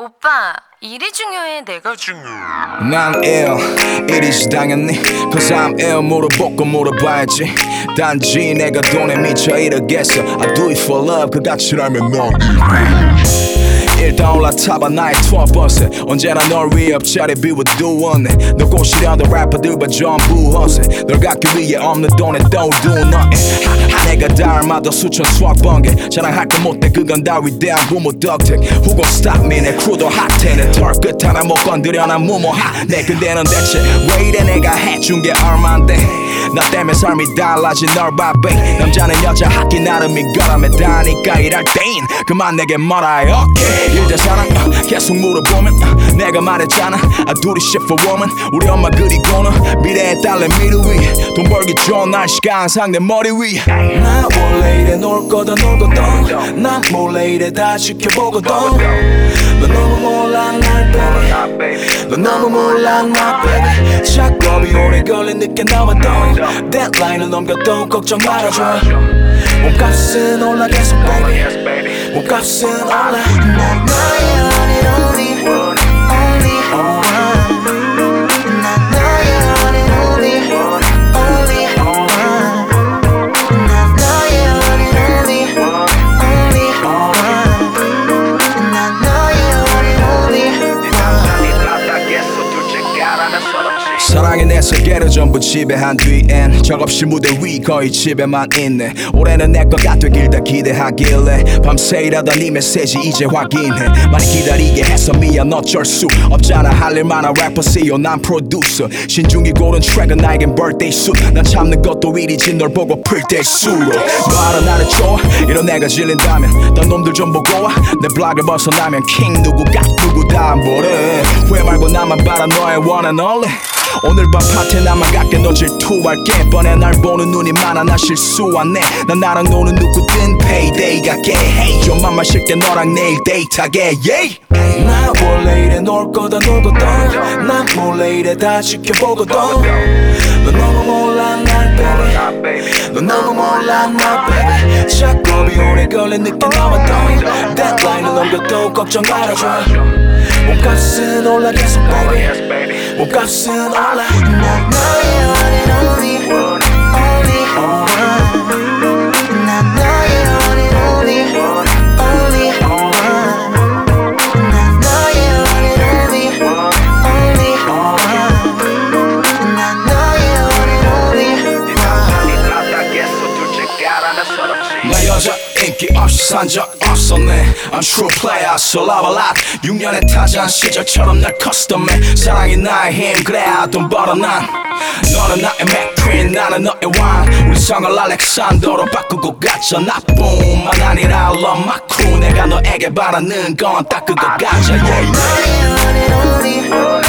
오빠, 일이 중요해, 내가 중요해? 난 ill, 일이지 당연히 Cause I'm ill 물어보고 물어봐야지 단지 내가 돈에 미쳐 이러겠어 I do it for love 그같이라면 넌 일단 올라타봐 나의 투어버스 언제나 널 위해 옆자리 비워두었네 너 꼬시려던 래퍼들과 전부 허세 널 갖기 위해 없는 돈에 don't do nothing 내가 닮아도 수천 수억 번개 자랑할 거 못해 그건 다 위대한 부모 덕택 Who gon' stop me 내 크루도 핫해 내 털 끝 하나 못 건드려 난 무모하네 근데 넌 대체 왜 이래 내가 해준 게 얼만데 나 때문에 삶이 달라진 널 봐 babe 남자는 여자 하기 나름인 거라며 다니까 이럴 땐 그만 내게 뭐라 해 okay 일자 사랑 계속 물어보면 내가 말했잖아 I do this shit for woman 우리 엄마 그리고는 미래에 딸내 미래 위에 돈 벌기 좋은 날씨가 항상 내 머리 위에 나 원래 이래 놀 거다 놀거든 난 몰래 이래 다 지켜보거든 너 너무 몰라 날 baby 너 너무 몰라 나 baby 작업이 오래 걸린 늦게 나와도 데드라인을 넘겨도 걱정 말아줘 몸값은 올라 계속 baby 몸값은 올라 난 너의 one and only only one 난 너의 one and only only one 난 너의 one and only only one 난 너의 one and only 사랑의 내 세계를 전부 지배한 뒤엔 적없이 무대 위 거의 집에만 있네 올해는 내 거가 되길 다 기대하길래 밤새 일하던 이 메시지 이제 확인해 많이 기다리게 해서 미안 어쩔 수 없잖아 할 일 많아 래퍼 CEO 난 프로듀서 신중히 고른 트랙은 나에겐 birthday suit 난 참는 것도 일이지 널 보고 풀 때수로 너 알아 나를 좋아 이런 내가 질린다면 딴 놈들 좀 보고 와 내 블락을 벗어나면 king 누구가 누구 다 안 보래 후회 말고 나만 바라 너의 one and only 오늘 밤 파티에 나만 갈게 너 질투할게 뻔해 날 보는 눈이 많아 나 실수하네 난 나랑 노는 누구든 payday 갈게 hey 좀만 마실게 너랑 내일 데이트하게 yeah 나 원래 이래 놀 거다 놀거든 난 몰래 이래 다 지켜보거든 너 너무 몰라 날 baby 너 너무 몰라 나 baby 작업이 오래 걸린 늦게 나와도 데드라인을 넘겨도 걱정 말아줘 몸값은 올라 계속 baby 몸값은 올라 난 너의 one and only only one 난 너의 one and only only one 난 너의 one and only only one 난 너의 one and only 나 여자 인기 없이 산 적 없었네 I'm true player so love a lot 6년의 타잔 시절처럼 날 커스텀해 사랑이 나의 힘 그래야 돈 벌어 난 너는 나의 맥퀸 나는 너의 왕 우리 성을 알렉산더로 바꾸고 가자 나뿐만 아니라 love my crew 내가 너에게 바라는 건 딱 그거 가자 yeah.